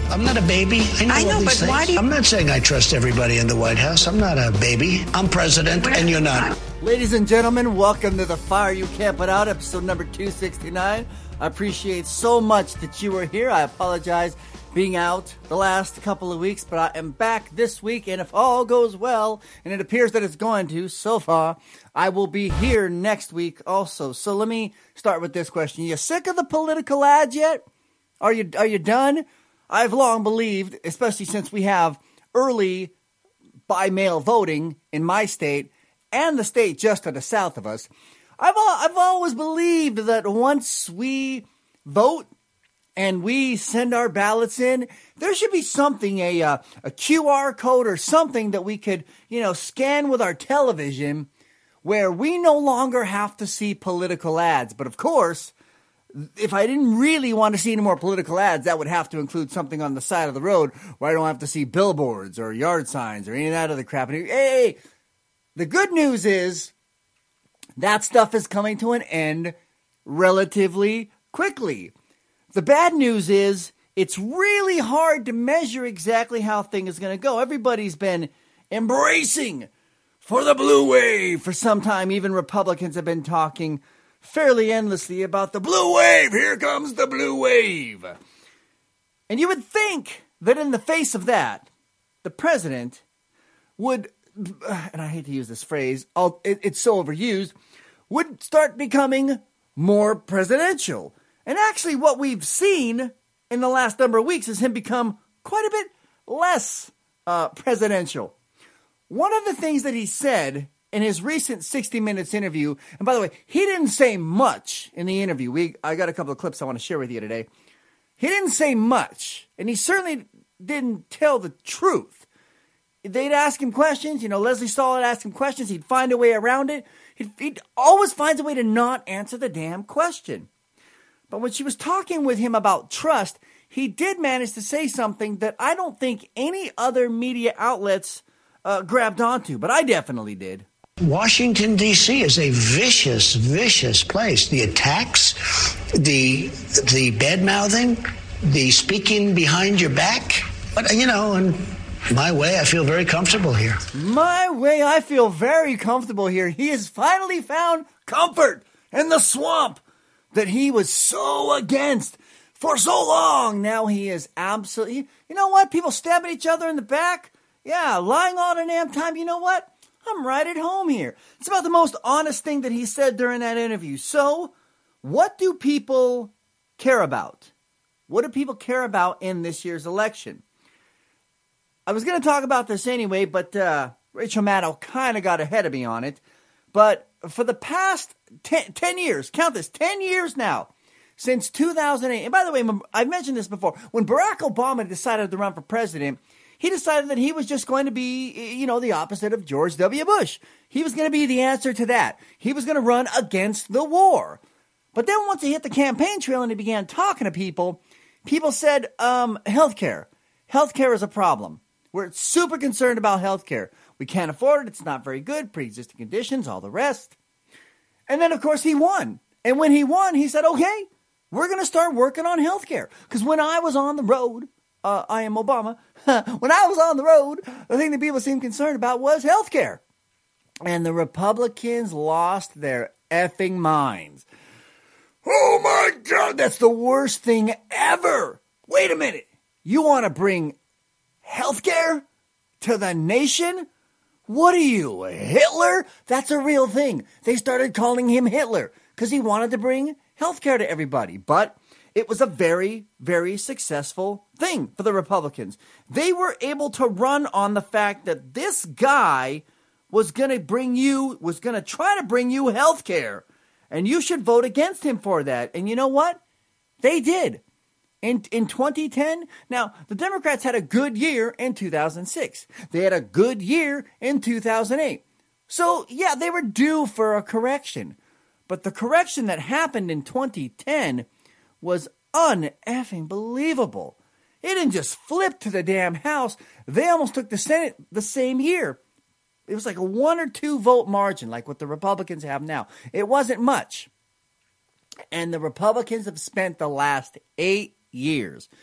I'm not a baby. I know all these things. Why do you... I'm not saying I trust everybody in the White House. I'm not a baby. I'm president, and you're not. Ladies and gentlemen, welcome to The Fire You Can't Put Out, episode number 269. I appreciate so much that you are here. I apologize being out the last couple of weeks, but I am back this week, and if all goes well, and it appears that it's going to so far, I will be here next week also. So let me start with this question. You sick of the political ads yet? Are you done? I've long believed, especially since we have early by-mail voting in my state and the state just to the south of us, I've always believed that once we vote and we send our ballots in, there should be something, a QR code or something that we could, scan with our television where we no longer have to see political ads. But of course, if I didn't really want to see any more political ads, that would have to include something on the side of the road where I don't have to see billboards or yard signs or any of that other crap. And hey, the good news is that stuff is coming to an end relatively quickly. The bad news is it's really hard to measure exactly how things is going to go. Everybody's been embracing for the blue wave for some time. Even Republicans have been talking fairly endlessly about the blue wave. Here comes the blue wave. And you would think that in the face of that, the president would, and I hate to use this phrase, it's so overused, would start becoming more presidential. And actually what we've seen in the last number of weeks is him become quite a bit less presidential. One of the things that he said in his recent 60 Minutes interview, and by the way, he didn't say much in the interview. I got a couple of clips I want to share with you today. He didn't say much, and he certainly didn't tell the truth. They'd ask him questions, Leslie Stahl would ask him questions, he'd find a way around it. He'd always find a way to not answer the damn question. But when she was talking with him about trust, he did manage to say something that I don't think any other media outlets grabbed onto, but I definitely did. Washington, D.C. is a vicious, vicious place. The attacks, the bad-mouthing, the speaking behind your back. But, in my way, I feel very comfortable here. My way, I feel very comfortable here. He has finally found comfort in the swamp that he was so against for so long. Now he is absolutely... You know what? People stabbing each other in the back? Yeah, lying all the damn time. You know what? I'm right at home here. It's about the most honest thing that he said during that interview. So, what do people care about? What do people care about in this year's election? I was going to talk about this anyway, but Rachel Maddow kind of got ahead of me on it. But for the past 10 years, count this, 10 years now, since 2008. And by the way, I've mentioned this before. When Barack Obama decided to run for president, he decided that he was just going to be, the opposite of George W. Bush. He was going to be the answer to that. He was going to run against the war. But then once he hit the campaign trail and he began talking to people said, healthcare. Healthcare is a problem. We're super concerned about healthcare. We can't afford it. It's not very good. Pre-existing conditions, all the rest. And then, of course, he won. And when he won, he said, okay, we're going to start working on healthcare. Because when I was on the road, I am Obama. When I was on the road, the thing that people seemed concerned about was healthcare. And the Republicans lost their effing minds. Oh my God, that's the worst thing ever. Wait a minute. You want to bring healthcare to the nation? What are you, Hitler? That's a real thing. They started calling him Hitler because he wanted to bring healthcare to everybody. But it was a very, very successful thing for the Republicans. They were able to run on the fact that this guy was going to try to bring you health care. And you should vote against him for that. And you know what? They did. In 2010, now, the Democrats had a good year in 2006. They had a good year in 2008. So, yeah, they were due for a correction. But the correction that happened in 2010 was un-effing believable. It didn't just flip to the damn House. They almost took the Senate the same year. It was like a 1 or 2 vote margin, like what the Republicans have now. It wasn't much. And the Republicans have spent the last 8 years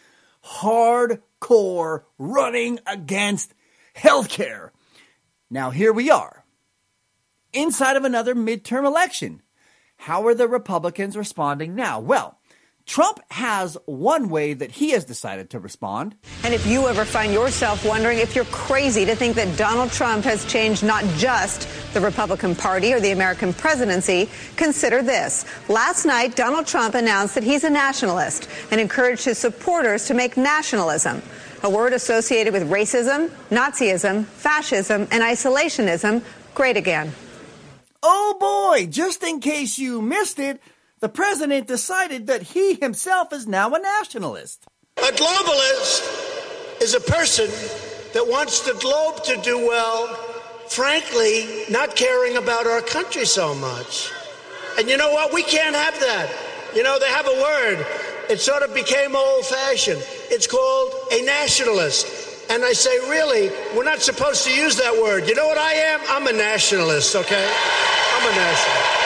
hardcore running against healthcare. Now here we are, inside of another midterm election. How are the Republicans responding now? Well, Trump has one way that he has decided to respond. And if you ever find yourself wondering if you're crazy to think that Donald Trump has changed not just the Republican Party or the American presidency, consider this. Last night, Donald Trump announced that he's a nationalist and encouraged his supporters to make nationalism a word associated with racism, Nazism, fascism, and isolationism great again. Oh boy, just in case you missed it, the president decided that he himself is now a nationalist. A globalist is a person that wants the globe to do well, frankly, not caring about our country so much. And you know what? We can't have that. You know, they have a word. It sort of became old-fashioned. It's called a nationalist. And I say, really, we're not supposed to use that word. You know what I am? I'm a nationalist, okay? I'm a nationalist.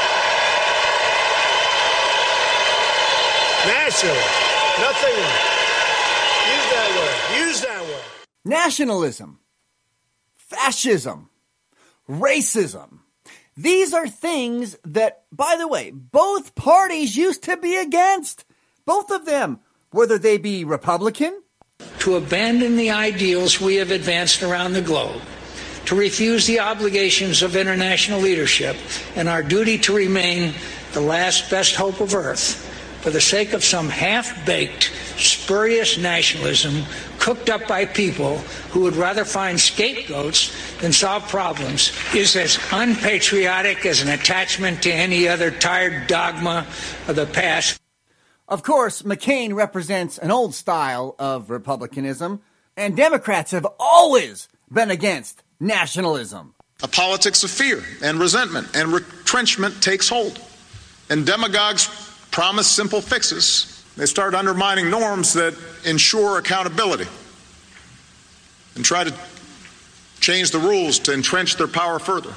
Nationalist. Nothing else. Use that word. Use that word. Nationalism, fascism, racism. These are things that, by the way, both parties used to be against. Both of them, whether they be Republican, to abandon the ideals we have advanced around the globe, to refuse the obligations of international leadership and our duty to remain the last best hope of Earth for the sake of some half-baked, spurious nationalism cooked up by people who would rather find scapegoats than solve problems is as unpatriotic as an attachment to any other tired dogma of the past. Of course, McCain represents an old style of republicanism, and Democrats have always been against nationalism. A politics of fear and resentment and retrenchment takes hold. And demagogues promise simple fixes. They start undermining norms that ensure accountability and try to change the rules to entrench their power further.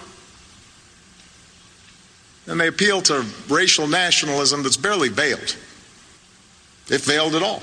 And they appeal to racial nationalism that's barely veiled, if veiled at all.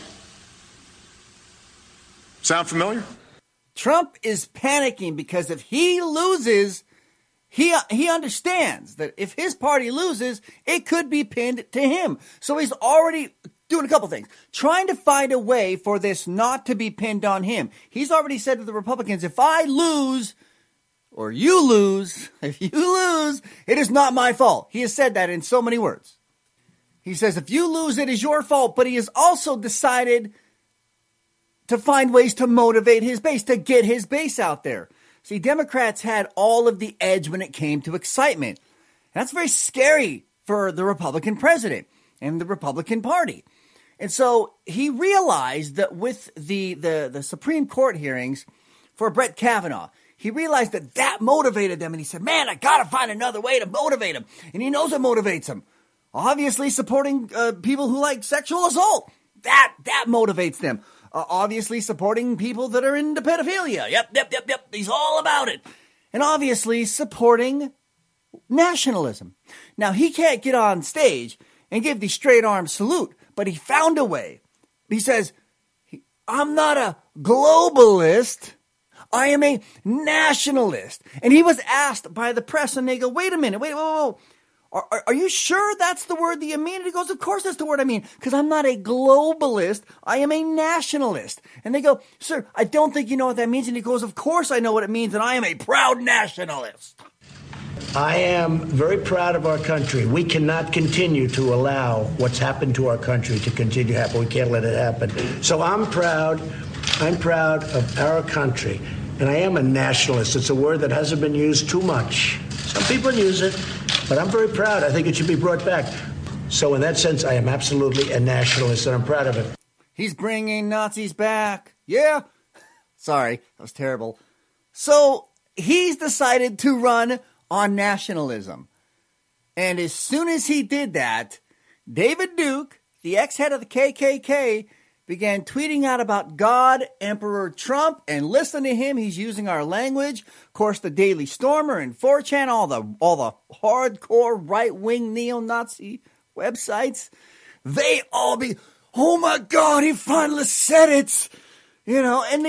Sound familiar? Trump is panicking because if he loses, he understands that if his party loses, it could be pinned to him. So he's already doing a couple things, trying to find a way for this not to be pinned on him. He's already said to the Republicans, if I lose, or you lose, if you lose, it is not my fault. He has said that in so many words. He says, if you lose, it is your fault. But he has also decided to find ways to motivate his base, to get his base out there. See, Democrats had all of the edge when it came to excitement. That's very scary for the Republican president and the Republican Party. And so he realized that with the Supreme Court hearings for Brett Kavanaugh, he realized that motivated them. And he said, man, I got to find another way to motivate him. And he knows it motivates him. Obviously supporting people who like sexual assault. That motivates them. Obviously supporting people that are into pedophilia. Yep. He's all about it. And obviously supporting nationalism. Now, he can't get on stage and give the straight arm salute, but he found a way. He says, I'm not a globalist. I am a nationalist. And he was asked by the press, and they go, wait a minute, whoa. Are you sure that's the word that you mean? And he goes, of course that's the word I mean, because I'm not a globalist. I am a nationalist. And they go, sir, I don't think you know what that means. And he goes, of course I know what it means, and I am a proud nationalist. I am very proud of our country. We cannot continue to allow what's happened to our country to continue to happen. We can't let it happen. So I'm proud of our country. And I am a nationalist. It's a word that hasn't been used too much. Some people use it, but I'm very proud. I think it should be brought back. So in that sense, I am absolutely a nationalist, and I'm proud of it. He's bringing Nazis back. Yeah. Sorry, that was terrible. So he's decided to run on nationalism. And as soon as he did that, David Duke, the ex-head of the KKK, began tweeting out about God, Emperor Trump, and listen to him. He's using our language. Of course, the Daily Stormer and 4chan, all the hardcore right-wing neo-Nazi websites, they all be, oh my God, he finally said it. And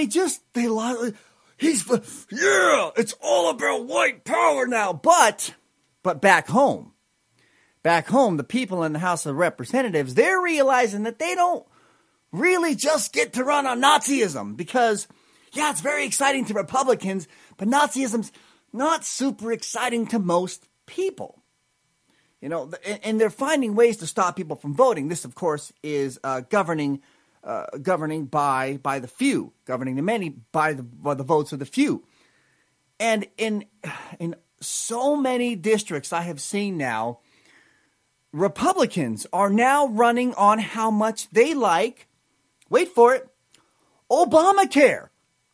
it's all about white power now. But back home, the people in the House of Representatives, they're realizing that they don't really just get to run on Nazism because, it's very exciting to Republicans, but Nazism's not super exciting to most people. And they're finding ways to stop people from voting. This, of course, is governing by the few, governing the many by the votes of the few. And in so many districts I have seen now, Republicans are now running on how much they like, wait for it, Obamacare.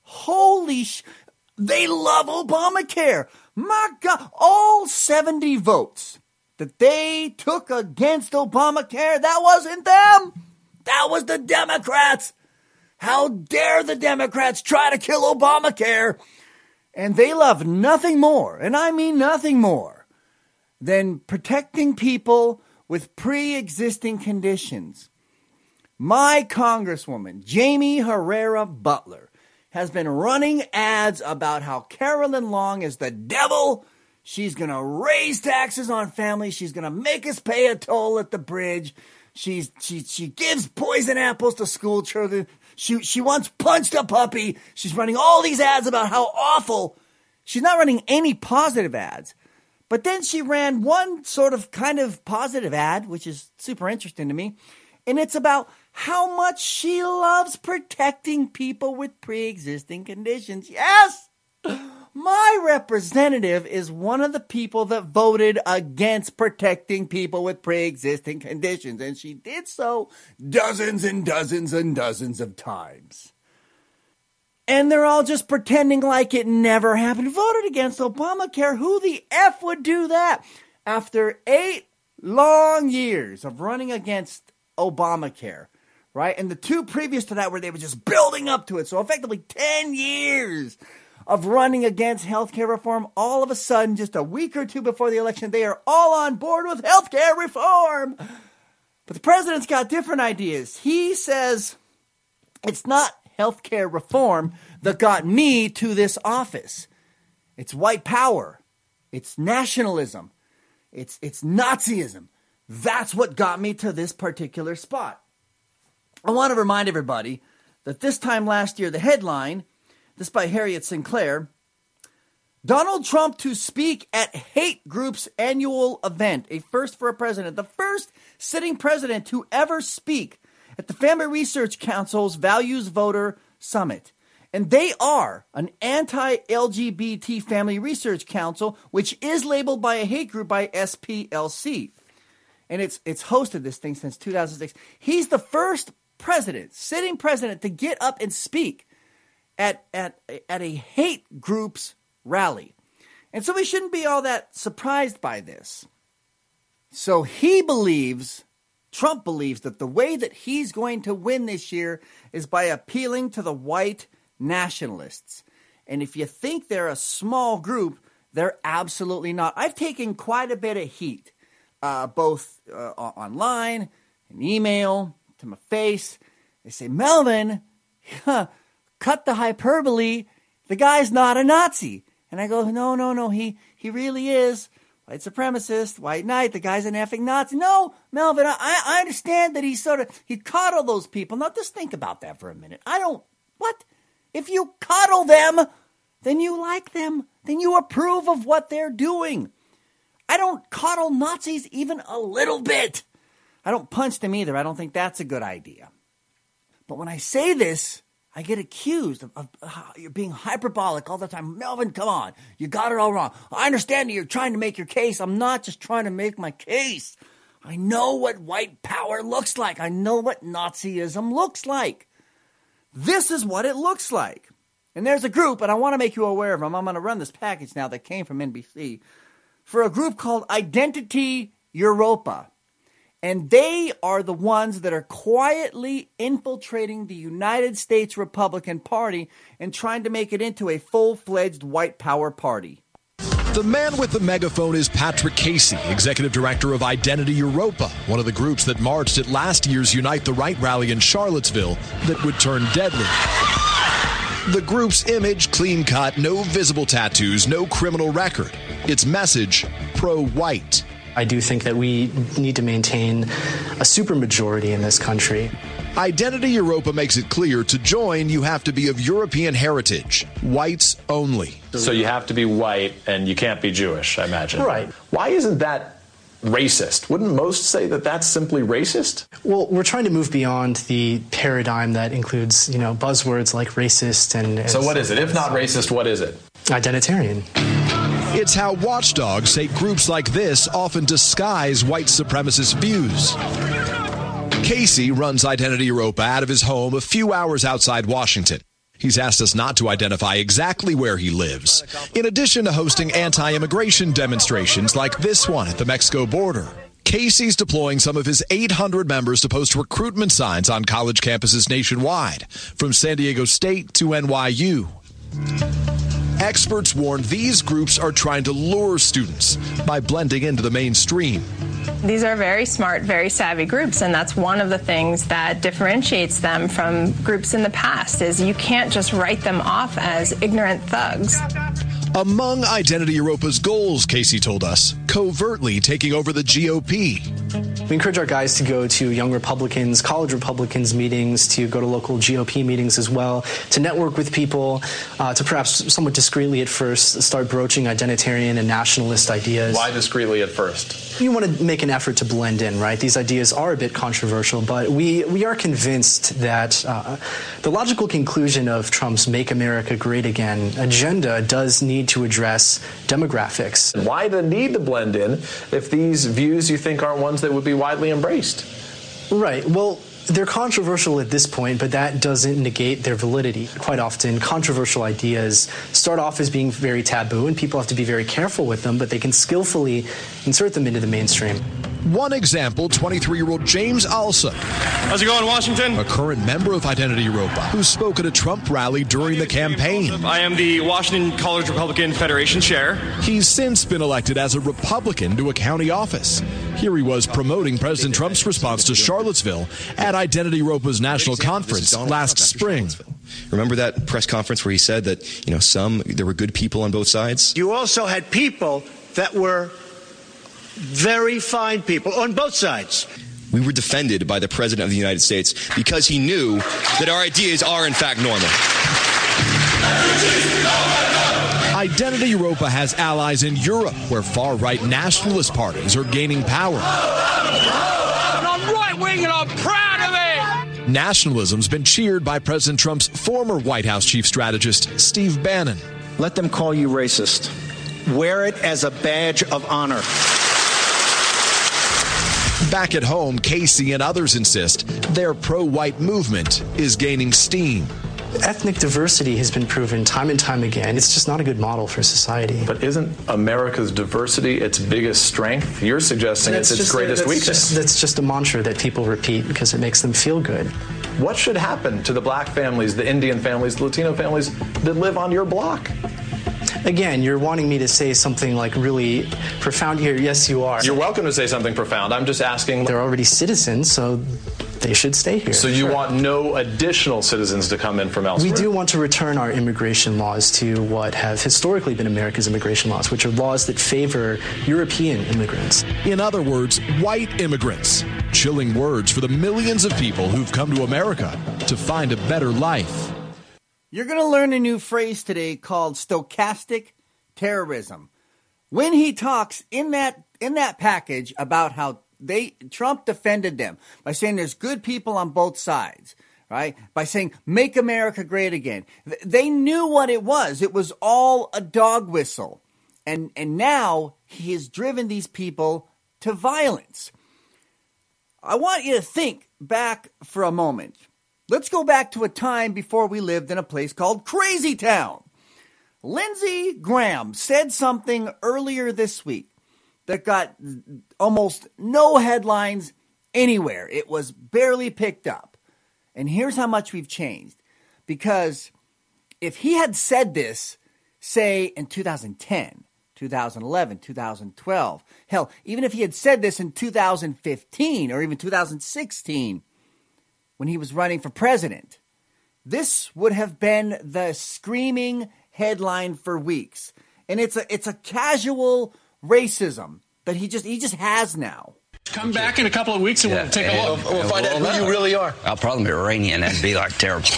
They love Obamacare. My God, all 70 votes that they took against Obamacare, that wasn't them. That was the Democrats. How dare the Democrats try to kill Obamacare? And they love nothing more, and I mean nothing more, than protecting people with pre-existing conditions. My Congresswoman, Jaime Herrera Beutler, has been running ads about how Carolyn Long is the devil. She's going to raise taxes on families. She's going to make us pay a toll at the bridge. She gives poison apples to school children. She once punched a puppy. She's running all these ads about how awful. She's not running any positive ads. But then she ran one sort of kind of positive ad, which is super interesting to me. And it's about how much she loves protecting people with pre-existing conditions. Yes! My representative is one of the people that voted against protecting people with pre-existing conditions. And she did so dozens and dozens and dozens of times. And they're all just pretending like it never happened. Voted against Obamacare. Who the F would do that? After 8 long years of running against Obamacare, right? And the 2 previous to that where they were just building up to it. So effectively 10 years of running against healthcare reform. All of a sudden, just a week or 2 before the election, they are all on board with healthcare reform. But the president's got different ideas. He says it's not healthcare reform that got me to this office. It's white power. It's nationalism. It's Nazism. That's what got me to this particular spot. I want to remind everybody that this time last year, the headline, this by Harriet Sinclair, Donald Trump to speak at hate group's annual event, a first for a president, the first sitting president to ever speak at the Family Research Council's Values Voter Summit. And they are an anti-LGBT Family Research Council, which is labeled by a hate group by SPLC. And it's hosted this thing since 2006. He's the first president, sitting president, to get up and speak at a hate group's rally. And so we shouldn't be all that surprised by this. So Trump believes that the way that he's going to win this year is by appealing to the white nationalists. And if you think they're a small group, they're absolutely not. I've taken quite a bit of heat, both online and email, to my face. They say, Melvin, cut the hyperbole. The guy's not a Nazi. And I go, no, he really is. White supremacist, white knight, the guy's an effing Nazi. No, Melvin, I understand that he coddled those people. Now, just think about that for a minute. What? If you coddle them, then you like them. Then you approve of what they're doing. I don't coddle Nazis even a little bit. I don't punch them either. I don't think that's a good idea. But when I say this, I get accused of you're being hyperbolic all the time. Melvin, come on. You got it all wrong. I understand that you're trying to make your case. I'm not just trying to make my case. I know what white power looks like. I know what Nazism looks like. This is what it looks like. And there's a group, and I want to make you aware of them. I'm going to run this package now that came from NBC for a group called Identity Europa. And they are the ones that are quietly infiltrating the United States Republican Party and trying to make it into a full-fledged white power party. The man with the megaphone is Patrick Casey, executive director of Identity Europa, one of the groups that marched at last year's Unite the Right rally in Charlottesville that would turn deadly. The group's image, clean cut, no visible tattoos, no criminal record. Its message, pro-white. I do think that we need to maintain a supermajority in this country. Identity Europa makes it clear to join, you have to be of European heritage. Whites only. So you have to be white and you can't be Jewish, I imagine. Right. Why isn't that racist? Wouldn't most say that that's simply racist? Well, we're trying to move beyond the paradigm that includes, buzzwords like racist and so what is it? If not racist, what is it? Identitarian. It's how watchdogs say groups like this often disguise white supremacist views. Casey runs Identity Europa out of his home a few hours outside Washington. He's asked us not to identify exactly where he lives, in addition to hosting anti-immigration demonstrations like this one at the Mexico border. Casey's deploying some of his 800 members to post recruitment signs on college campuses nationwide, from San Diego State to NYU. Experts warn these groups are trying to lure students by blending into the mainstream. These are very smart, very savvy groups, and that's one of the things that differentiates them from groups in the past, is you can't just write them off as ignorant thugs. Among Identity Europa's goals, Casey told us, covertly taking over the GOP. We encourage our guys to go to young Republicans, college Republicans meetings, to go to local GOP meetings as well, to network with people, to perhaps somewhat discreetly at first start broaching identitarian and nationalist ideas. Why discreetly at first? You want to make an effort to blend in, right? These ideas are a bit controversial, but we are convinced that the logical conclusion of Trump's Make America Great Again agenda does need to address demographics. Why the need to blend in if these views you think aren't ones that would be widely embraced? Right. Well, they're controversial at this point, but that doesn't negate their validity. Quite often, controversial ideas start off as being very taboo, and people have to be very careful with them, but they can skillfully insert them into the mainstream. One example, 23-year-old James Alsop. How's it going, Washington? A current member of Identity Europa who spoke at a Trump rally during the campaign. I am the Washington College Republican Federation chair. He's since been elected as a Republican to a county office. Here he was promoting President Trump's response to Charlottesville at Identity Europa's national conference last spring. Remember that press conference where he said that, there were good people on both sides? You also had people that were very fine people on both sides. We were defended by the President of the United States because he knew that our ideas are, in fact, normal. Identity Europa has allies in Europe, where far-right nationalist parties are gaining power. I'm right-wing and I'm proud of it! Nationalism's been cheered by President Trump's former White House chief strategist, Steve Bannon. Let them call you racist. Wear it as a badge of honor. Back at home, Casey and others insist their pro-white movement is gaining steam. Ethnic diversity has been proven time and time again. It's just not a good model for society. But isn't America's diversity its biggest strength? You're suggesting it's its greatest weakness. That's just a mantra that people repeat because it makes them feel good. What should happen to the black families, the Indian families, the Latino families that live on your block? Again, you're wanting me to say something like really profound here. Yes, you are. You're welcome to say something profound. I'm just asking. They're already citizens, so they should stay here. So you want no additional citizens to come in from elsewhere? We do want to return our immigration laws to what have historically been America's immigration laws, which are laws that favor European immigrants. In other words, white immigrants. Chilling words for the millions of people who've come to America to find a better life. You're going to learn a new phrase today called stochastic terrorism. When he talks in that package about how Trump defended them by saying there's good people on both sides, right? By saying make America great again. They knew what it was. It was all a dog whistle. And now he has driven these people to violence. I want you to think back for a moment. Let's go back to a time before we lived in a place called Crazy Town. Lindsey Graham said something earlier this week that got almost no headlines anywhere. It was barely picked up. And here's how much we've changed. Because if he had said this, say, in 2010, 2011, 2012. Hell, even if he had said this in 2015 or even 2016 when he was running for president, this would have been the screaming headline for weeks. And it's a casual racism that he just has now. Come back in a couple of weeks and we'll take a look. We'll find out who you really are. I'll probably be Iranian. That'd be like terrible.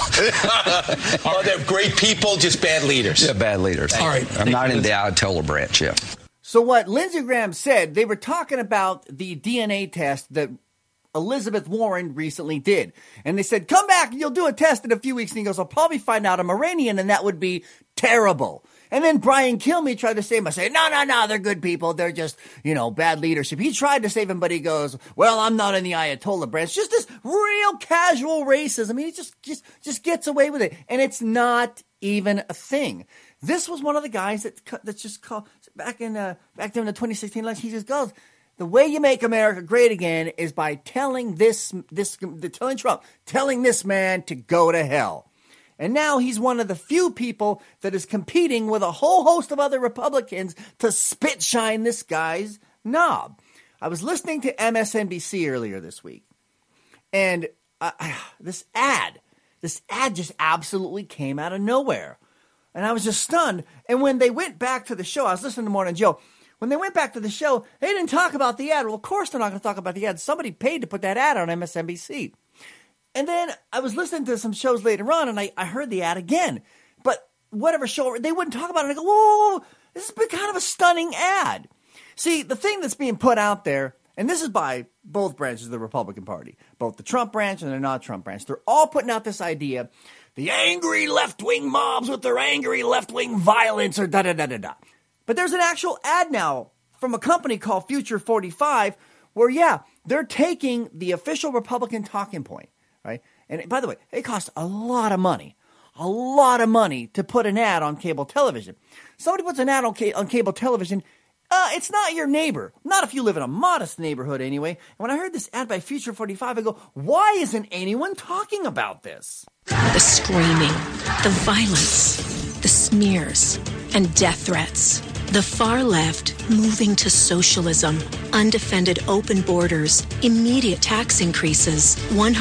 Oh, they're great people, just bad leaders. Yeah, bad leaders. All right. I'm not in the Ayatollah branch, yeah. So what Lindsey Graham said, they were talking about the DNA test that Elizabeth Warren recently did. And they said, come back, you'll do a test in a few weeks. And he goes, I'll probably find out I'm Iranian, and that would be terrible. And then Brian Kilmeade tried to save him. I say, no, they're good people. They're just, bad leadership. He tried to save him, but he goes, well, I'm not in the Ayatollah branch. Just this real casual racism. I mean, he just gets away with it. And it's not even a thing. This was one of the guys that just called back during the 2016 election. He just goes, the way you make America great again is by telling Trump, telling this man to go to hell. And now he's one of the few people that is competing with a whole host of other Republicans to spit shine this guy's knob. I was listening to MSNBC earlier this week, and this ad just absolutely came out of nowhere. And I was just stunned. And when they went back to the show, I was listening to Morning Joe. When they went back to the show, they didn't talk about the ad. Well, of course they're not going to talk about the ad. Somebody paid to put that ad on MSNBC. And then I was listening to some shows later on, and I heard the ad again. But whatever show, they wouldn't talk about it. And I go, whoa, this has been kind of a stunning ad. See, the thing that's being put out there, and this is by both branches of the Republican Party, both the Trump branch and the not Trump branch, they're all putting out this idea, the angry left-wing mobs with their angry left-wing violence or da-da-da-da-da. But there's an actual ad now from a company called Future 45 where, they're taking the official Republican talking point. Right? And by the way, it costs a lot of money to put an ad on cable television. Somebody puts an ad on cable television, it's not your neighbor. Not if you live in a modest neighborhood anyway. And when I heard this ad by Future 45, I go, why isn't anyone talking about this? The screaming, the violence, the smears, and death threats. The far left moving to socialism, undefended open borders, immediate tax increases,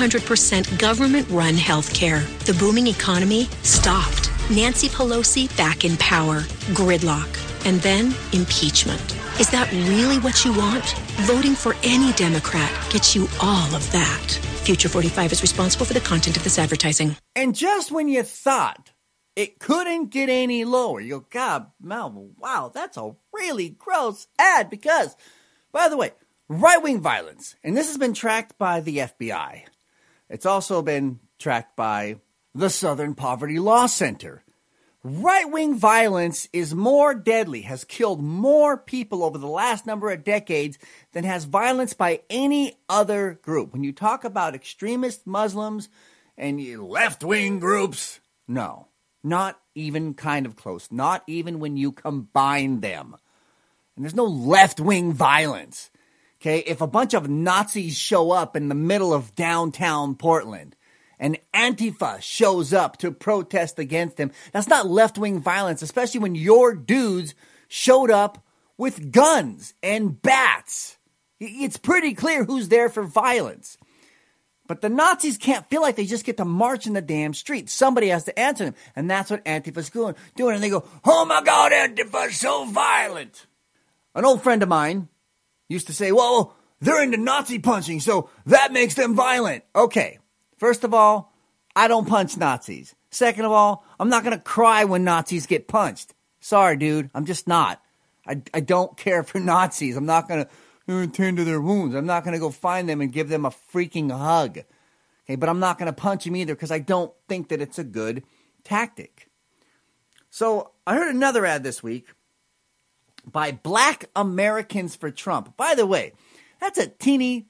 100% government-run healthcare. The booming economy stopped. Nancy Pelosi back in power. Gridlock. And then impeachment. Is that really what you want? Voting for any Democrat gets you all of that. Future 45 is responsible for the content of this advertising. And just when you thought it couldn't get any lower, you go, God, wow, that's a really gross ad because, by the way, right-wing violence, and this has been tracked by the FBI. It's also been tracked by the Southern Poverty Law Center. Right-wing violence is more deadly, has killed more people over the last number of decades than has violence by any other group. When you talk about extremist Muslims and left-wing groups, no. Not even kind of close. Not even when you combine them. And there's no left-wing violence. Okay, if a bunch of Nazis show up in the middle of downtown Portland and Antifa shows up to protest against them, that's not left-wing violence, especially when your dudes showed up with guns and bats. It's pretty clear who's there for violence. But the Nazis can't feel like they just get to march in the damn street. Somebody has to answer them. And that's what Antifa's doing. And they go, oh my God, Antifa's so violent. An old friend of mine used to say, well, they're into Nazi punching, so that makes them violent. Okay, first of all, I don't punch Nazis. Second of all, I'm not going to cry when Nazis get punched. Sorry, dude, I'm just not. I don't care for Nazis. I'm not going to tend to their wounds. I'm not going to go find them and give them a freaking hug. Okay, but I'm not going to punch them either because I don't think that it's a good tactic. So I heard another ad this week by Black Americans for Trump. By the way, that's a teeny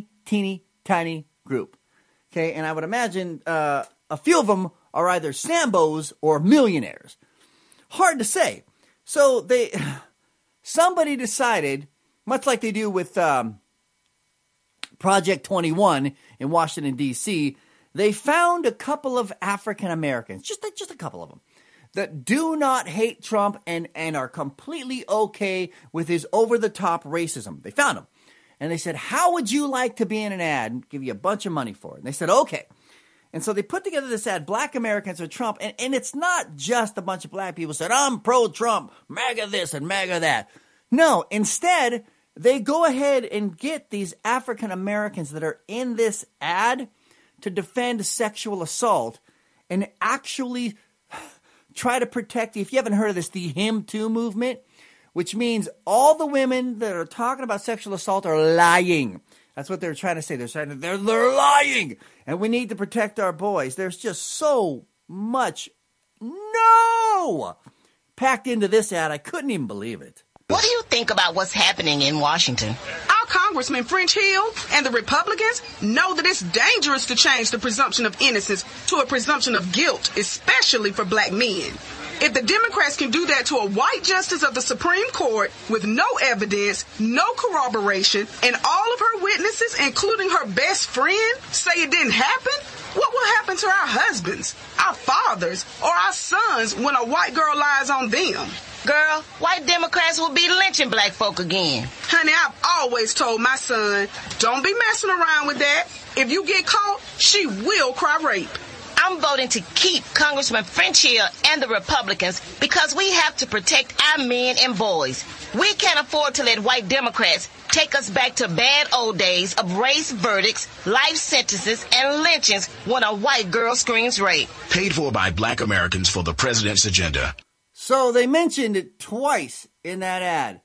tiny group. Okay, and I would imagine a few of them are either Sambos or millionaires. Hard to say. So somebody decided, much like they do with Project 21 in Washington, D.C., they found a couple of African Americans, just a couple of them, that do not hate Trump and are completely okay with his over-the-top racism. They found him. And they said, how would you like to be in an ad? And give you a bunch of money for it. And they said, okay. And so they put together this ad, Black Americans are Trump. And it's not just a bunch of black people said, I'm pro-Trump, MAGA this and MAGA that. No, instead, they go ahead and get these African Americans that are in this ad to defend sexual assault and actually try to protect, if you haven't heard of this, the Him Too movement, which means all the women that are talking about sexual assault are lying. That's what they're trying to say. They're lying. And we need to protect our boys. There's just so much packed into this ad. I couldn't even believe it. What do you think about what's happening in Washington? Our Congressman French Hill and the Republicans know that it's dangerous to change the presumption of innocence to a presumption of guilt, especially for black men. If the Democrats can do that to a white justice of the Supreme Court with no evidence, no corroboration, and all of her witnesses, including her best friend, say it didn't happen, what will happen to our husbands, our fathers, or our sons when a white girl lies on them? Girl, white Democrats will be lynching black folk again. Honey, I've always told my son, don't be messing around with that. If you get caught, she will cry rape. I'm voting to keep Congressman French Hill and the Republicans because we have to protect our men and boys. We can't afford to let white Democrats take us back to bad old days of race verdicts, life sentences, and lynchings when a white girl screams rape. Paid for by Black Americans for the President's Agenda. So they mentioned it twice in that ad.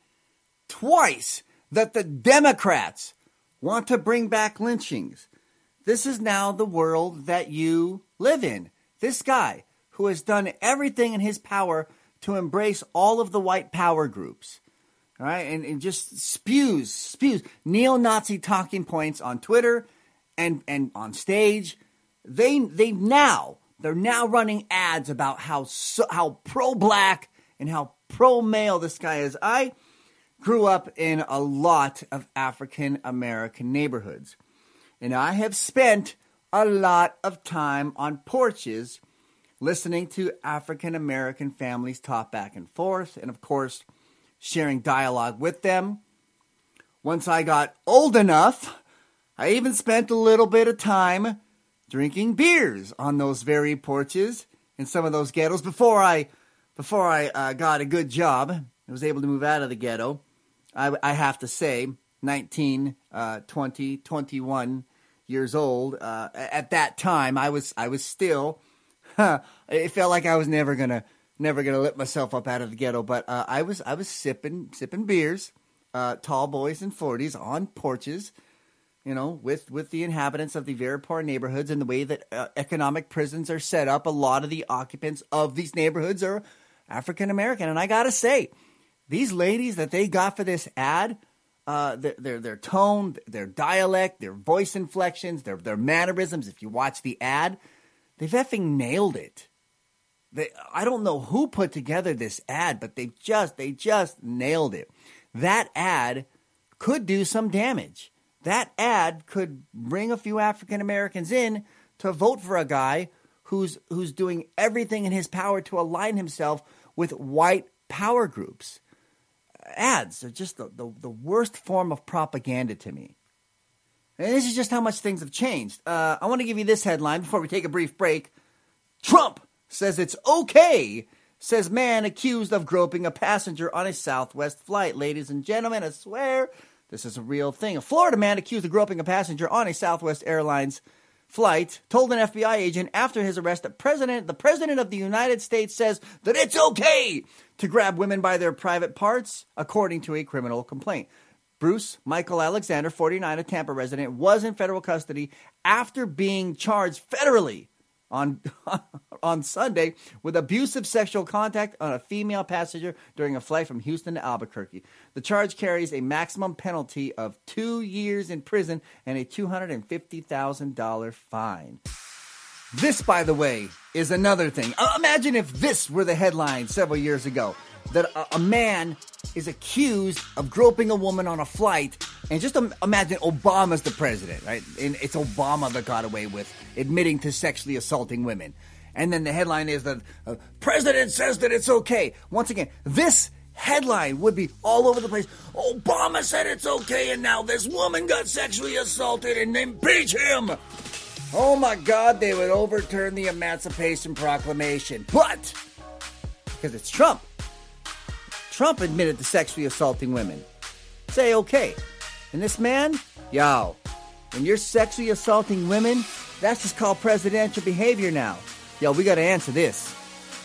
Twice that the Democrats want to bring back lynchings. This is now the world that you live in. This guy who has done everything in his power to embrace all of the white power groups. All right, and just spews neo-Nazi talking points on Twitter and on stage. They're now running ads about how pro-black and how pro-male this guy is. I grew up in a lot of African American neighborhoods, and I have spent a lot of time on porches listening to African American families talk back and forth, and of course, sharing dialogue with them. Once I got old enough, I even spent a little bit of time drinking beers on those very porches in some of those ghettos before I got a good job. I was able to move out of the ghetto. I have to say, 19, 20, 21 years old. At that time, I was still, it felt like I was never gonna let myself up out of the ghetto. But I was sipping beers, tall boys in 40s on porches, you know, with the inhabitants of the very poor neighborhoods and the way that economic prisons are set up. A lot of the occupants of these neighborhoods are African American, and I gotta say, these ladies that they got for this ad, their tone, their dialect, their voice inflections, their mannerisms. If you watch the ad, they've effing nailed it. I don't know who put together this ad, but they just nailed it. That ad could do some damage. That ad could bring a few African Americans in to vote for a guy who's doing everything in his power to align himself with white power groups. Ads are just the worst form of propaganda to me. And this is just how much things have changed. I want to give you this headline before we take a brief break. Trump says it's okay, says man accused of groping a passenger on a Southwest flight. Ladies and gentlemen, I swear this is a real thing. A Florida man accused of groping a passenger on a Southwest Airlines flight told an FBI agent after his arrest that the president of the United States says that it's okay to grab women by their private parts, according to a criminal complaint. Bruce Michael Alexander, 49, a Tampa resident, was in federal custody after being charged federally on Sunday with abusive sexual contact on a female passenger during a flight from Houston to Albuquerque. The charge carries a maximum penalty of 2 years in prison and a $250,000 fine. This, by the way, is another thing. Imagine if this were the headline several years ago, that a man is accused of groping a woman on a flight. And just imagine Obama's the president, right? And it's Obama that got away with admitting to sexually assaulting women. And then the headline is that president says that it's okay. Once again, this headline would be all over the place. Obama said it's okay, and now this woman got sexually assaulted, and impeach him. Oh my God, they would overturn the Emancipation Proclamation. But, because it's Trump. Trump admitted to sexually assaulting women. Say okay. And this man, when you're sexually assaulting women, that's just called presidential behavior now. We got to answer this.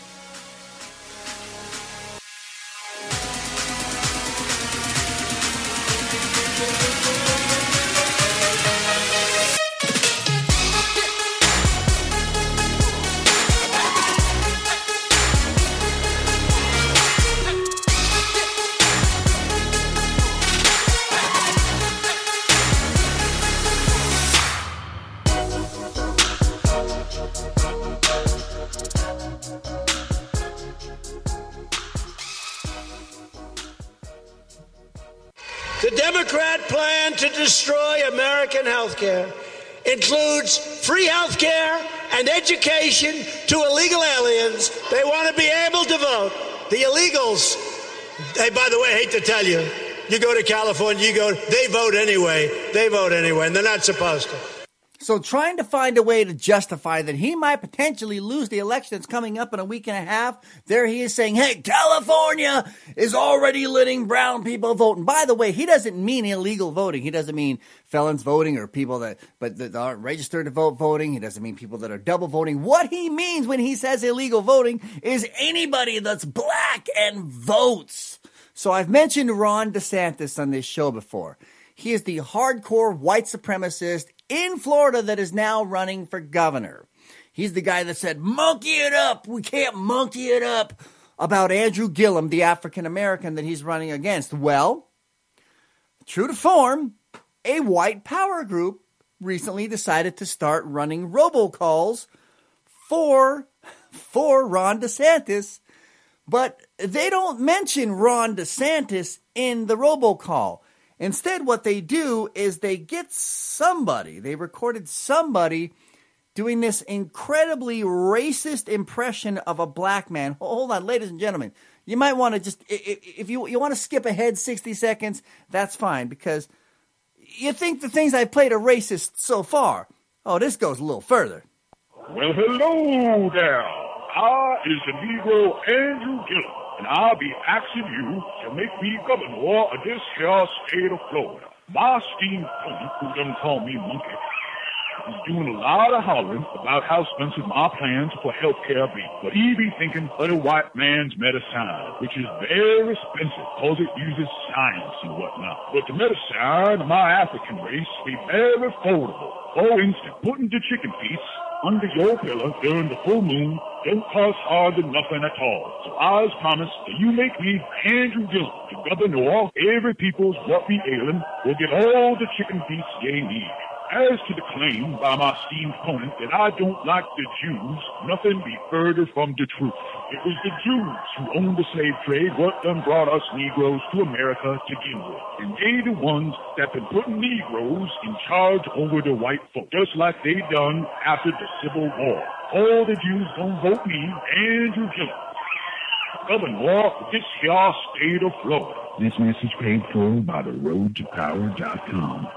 The Democrat plan to destroy American health care includes free health care and education to illegal aliens. They want to be able to vote. The illegals, hey, by the way, I hate to tell you, you go to California, they vote anyway. They vote anyway, and they're not supposed to. So trying to find a way to justify that he might potentially lose the election that's coming up in a week and a half, there he is saying, hey, California is already letting brown people vote. And by the way, he doesn't mean illegal voting. He doesn't mean felons voting or people that aren't registered to vote voting. He doesn't mean people that are double voting. What he means when he says illegal voting is anybody that's black and votes. So I've mentioned Ron DeSantis on this show before. He is the hardcore white supremacist in Florida that is now running for governor. He's the guy that said, monkey it up. We can't monkey it up about Andrew Gillum, the African-American that he's running against. Well, true to form, a white power group recently decided to start running robocalls for Ron DeSantis, but they don't mention Ron DeSantis in the robocall. Instead, what they do is they recorded somebody doing this incredibly racist impression of a black man. Hold on, ladies and gentlemen. You might want to just, if you want to skip ahead 60 seconds, that's fine, because you think the things I've played are racist so far. Oh, this goes a little further. Well, hello there. I is the Negro Andrew Gillum, and I'll be asking you to make me governor of this here state of Florida. My esteemed opponent, who done call me monkey, is doing a lot of hollering about how expensive my plans for health care be. But he be thinking of the white man's medicine, which is very expensive because it uses science and whatnot. But the medicine of my African race be very affordable. For instance, putting the chicken piece under your pillow during the full moon don't cost hardly nothing at all. So I promise that you make me Andrew Gillum, the governor, every people's what be ailing will get all the chicken piece they need. As to the claim by my esteemed opponent that I don't like the Jews, nothing be further from the truth. It was the Jews who owned the slave trade what done brought us Negroes to America to begin with. And they the ones that been putting Negroes in charge over the white folk, just like they done after the Civil War. All the Jews gonna vote me, Andrew Gillum, governor of this here state of Florida. This message paid for by the RoadToPower.com.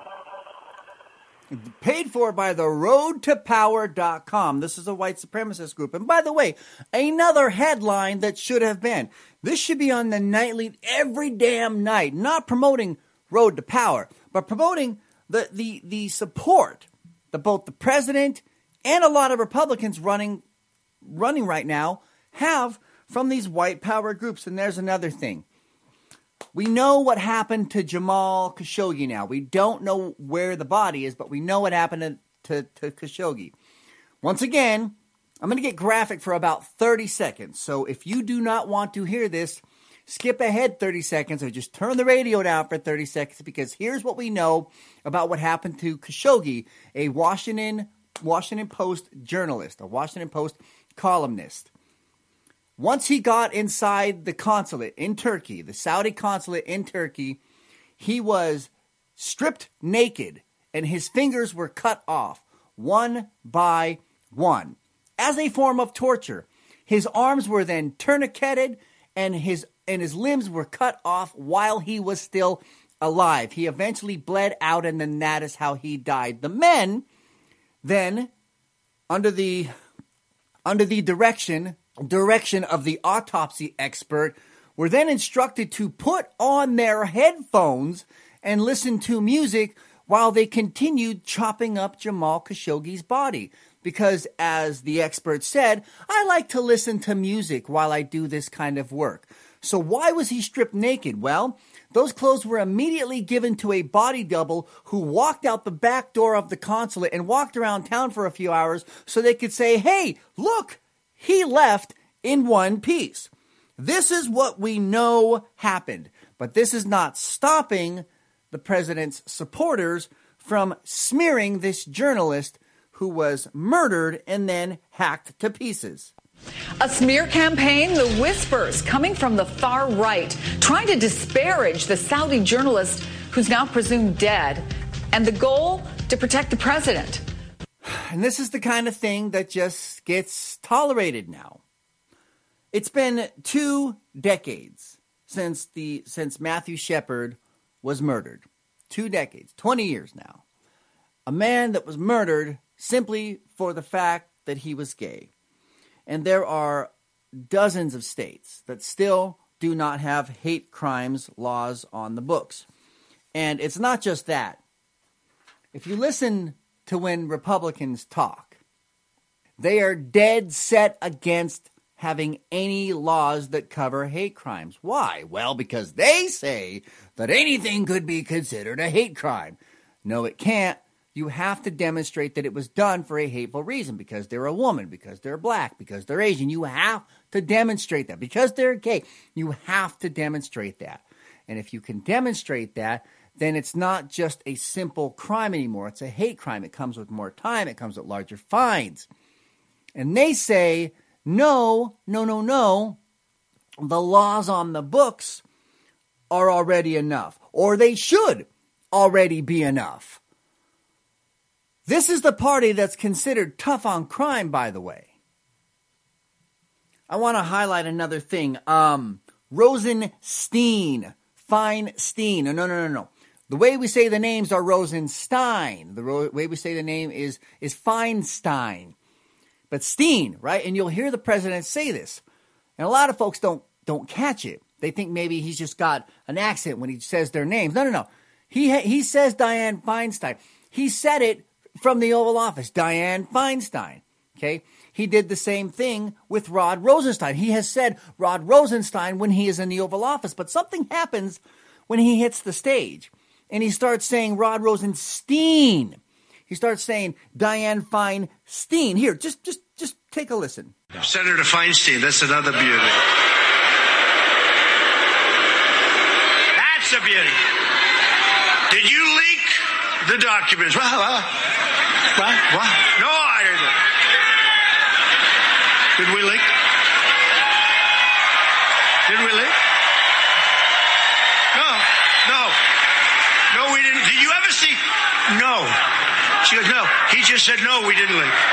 Paid for by the RoadToPower.com. This is a white supremacist group. And by the way, another headline that should have been. This should be on the nightly every damn night. Not promoting Road to Power, but promoting the support that both the president and a lot of Republicans running right now have from these white power groups. And there's another thing. We know what happened to Jamal Khashoggi now. We don't know where the body is, but we know what happened to Khashoggi. Once again, I'm going to get graphic for about 30 seconds. So if you do not want to hear this, skip ahead 30 seconds or just turn the radio down for 30 seconds, because here's what we know about what happened to Khashoggi, a Washington Post journalist, a Washington Post columnist. Once he got inside the consulate in Turkey, the Saudi consulate in Turkey, he was stripped naked and his fingers were cut off one by one. as a form of torture. His arms were then tourniqueted and his limbs were cut off while he was still alive. He eventually bled out, and then that is how he died. The men then, under the direction of the autopsy expert, were then instructed to put on their headphones and listen to music while they continued chopping up Jamal Khashoggi's body. Because, as the expert said, I like to listen to music while I do this kind of work. So why was he stripped naked? Well, those clothes were immediately given to a body double who walked out the back door of the consulate and walked around town for a few hours so they could say, hey, look, he left in one piece. This is what we know happened. But this is not stopping the president's supporters from smearing this journalist who was murdered and then hacked to pieces. A smear campaign, the whispers coming from the far right, trying to disparage the Saudi journalist who's now presumed dead, and the goal to protect the president. And this is the kind of thing that just gets tolerated now. It's been 2 decades since Matthew Shepard was murdered. 2 decades, 20 years now. A man that was murdered simply for the fact that he was gay. And there are dozens of states that still do not have hate crimes laws on the books. And it's not just that. If you listen to when Republicans talk, they are dead set against having any laws that cover hate crimes. Why? Well, because they say that anything could be considered a hate crime. No, it can't. You have to demonstrate that it was done for a hateful reason, because they're a woman, because they're black, because they're Asian. You have to demonstrate that. Because they're gay, you have to demonstrate that. And if you can demonstrate that, then it's not just a simple crime anymore. It's a hate crime. It comes with more time. It comes with larger fines. And they say, no. The laws on the books are already enough, or they should already be enough. This is the party that's considered tough on crime, by the way. I want to highlight another thing. Rosenstein. Feinstein. No. The way we say the names are Rosenstein. The way we say the name is Feinstein. But Steen, right? And you'll hear the president say this. And a lot of folks don't catch it. They think maybe he's just got an accent when he says their names. No. He says Dianne Feinstein. He said it from the Oval Office, Dianne Feinstein, okay? He did the same thing with Rod Rosenstein. He has said Rod Rosenstein when he is in the Oval Office, but something happens when he hits the stage, and he starts saying Rod Rosenstein. He starts saying Dianne Feinstein. Here, just take a listen. Senator Feinstein, that's another beauty. That's a beauty. Did you leak the documents? What? No, I didn't. Did we leak? No, we didn't. Did you ever see? No. She goes, no. He just said, no, we didn't leak.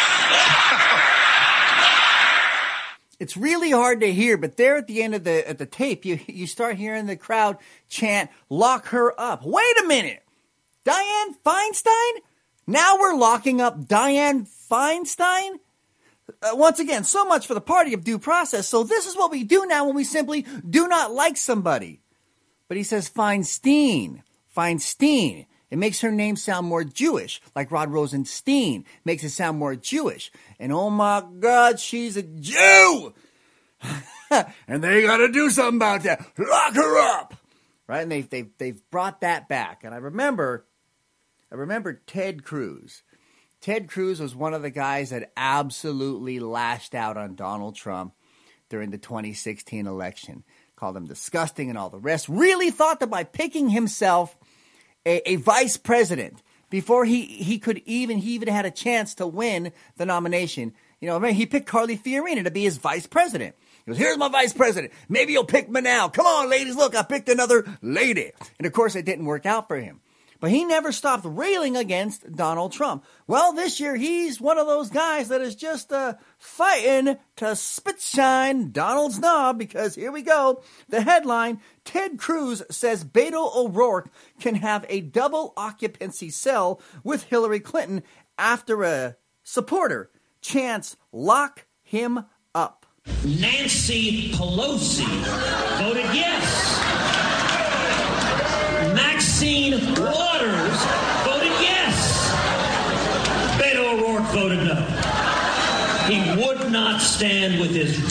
It's really hard to hear, but there at the end of the tape, you start hearing the crowd chant, lock her up. Wait a minute. Dianne Feinstein? Now we're locking up Dianne Feinstein? Once again, so much for the party of due process. So this is what we do now when we simply do not like somebody. But he says Feinstein. It makes her name sound more Jewish, like Rod Rosenstein. Makes it sound more Jewish. And oh my God, she's a Jew! And they gotta do something about that. Lock her up! Right? And they've brought that back. And I remember Ted Cruz. Ted Cruz was one of the guys that absolutely lashed out on Donald Trump during the 2016 election. Called him disgusting and all the rest. Really thought that by picking himself a vice president before he even had a chance to win the nomination. You know, he picked Carly Fiorina to be his vice president. He goes, here's my vice president. Maybe you'll pick me now. Come on, ladies. Look, I picked another lady. And of course, it didn't work out for him. But he never stopped railing against Donald Trump. Well, this year he's one of those guys that is just fighting to spit shine Donald's knob, because here we go. The headline, Ted Cruz says Beto O'Rourke can have a double occupancy cell with Hillary Clinton after a supporter chants lock him up. Nancy Pelosi voted yes. Maxine Waters voted yes. Beto O'Rourke voted no. He would not stand with Israel.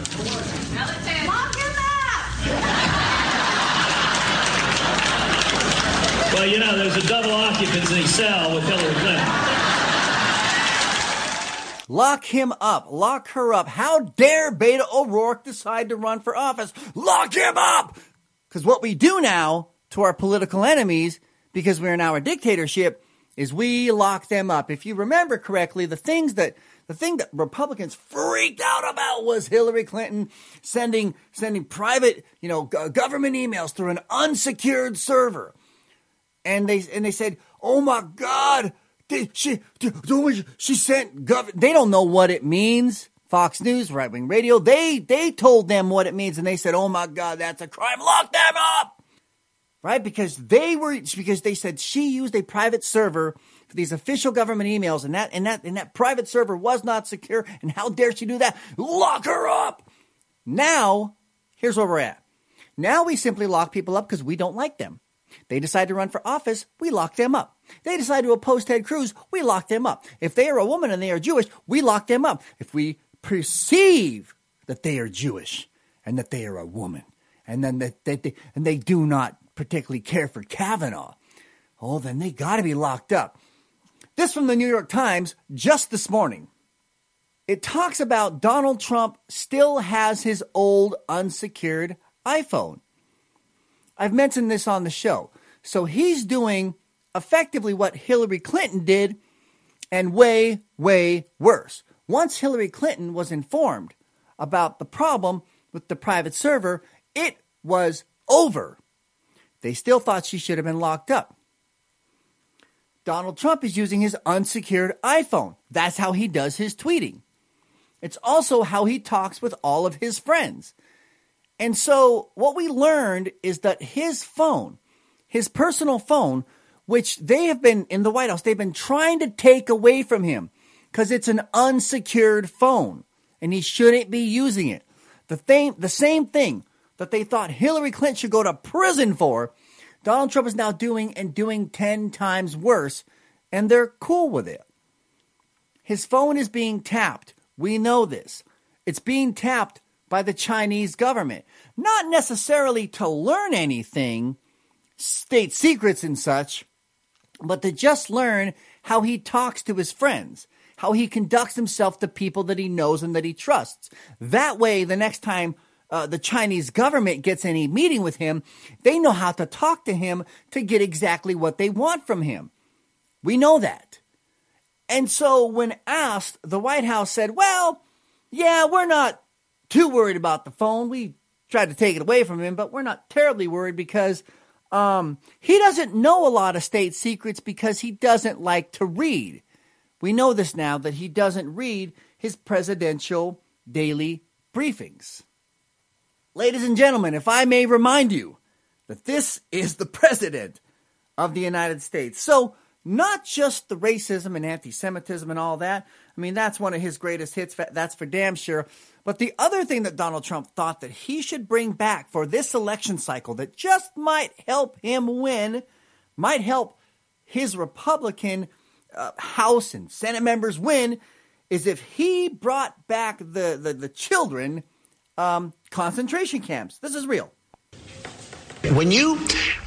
Well, you know, there's a double occupancy cell with Hillary Clinton. Lock him up. Lock her up. How dare Beto O'Rourke decide to run for office? Lock him up! Because what we do now to our political enemies, because we're now a dictatorship, is we lock them up. If you remember correctly, the thing that Republicans freaked out about was Hillary Clinton sending private, government emails through an unsecured server. And they said, oh my God, she sent they don't know what it means. Fox News, right-wing radio, they told them what it means, and they said, oh my God, that's a crime. Lock them up! Right? Because they said she used a private server for these official government emails, and that private server was not secure, and how dare she do that? Lock her up! Now, here's where we're at. Now we simply lock people up because we don't like them. They decide to run for office, we lock them up. They decide to oppose Ted Cruz, we lock them up. If they are a woman and they are Jewish, we lock them up. If we perceive that they are Jewish and that they are a woman, and then they do not particularly care for Kavanaugh, then they got to be locked up. This from the New York Times just this morning. It talks about Donald Trump still has his old unsecured iPhone. I've mentioned this on the show. So he's doing effectively what Hillary Clinton did, and way, way worse. Once Hillary Clinton was informed about the problem with the private server, it was over. They still thought she should have been locked up. Donald Trump is using his unsecured iPhone. That's how he does his tweeting. It's also how he talks with all of his friends. And so what we learned is that his phone, his personal phone, which they have been in the White House, they've been trying to take away from him because it's an unsecured phone and he shouldn't be using it. The same thing that they thought Hillary Clinton should go to prison for, Donald Trump is now doing 10 times worse, and they're cool with it. His phone is being tapped. We know this. It's being tapped by the Chinese government. Not necessarily to learn anything, state secrets and such, but to just learn how he talks to his friends, how he conducts himself to people that he knows and that he trusts. That way, the next time the Chinese government gets any meeting with him, they know how to talk to him to get exactly what they want from him. We know that. And so when asked, the White House said, well, yeah, we're not too worried about the phone. We tried to take it away from him, but we're not terribly worried because he doesn't know a lot of state secrets because he doesn't like to read. We know this now, that he doesn't read his presidential daily briefings. Ladies and gentlemen, if I may remind you that this is the president of the United States. So not just the racism and anti-Semitism and all that. I mean, that's one of his greatest hits. That's for damn sure. But the other thing that Donald Trump thought that he should bring back for this election cycle that just might help him win, might help his Republican House and Senate members win, is if he brought back the children concentration camps. This is real. When you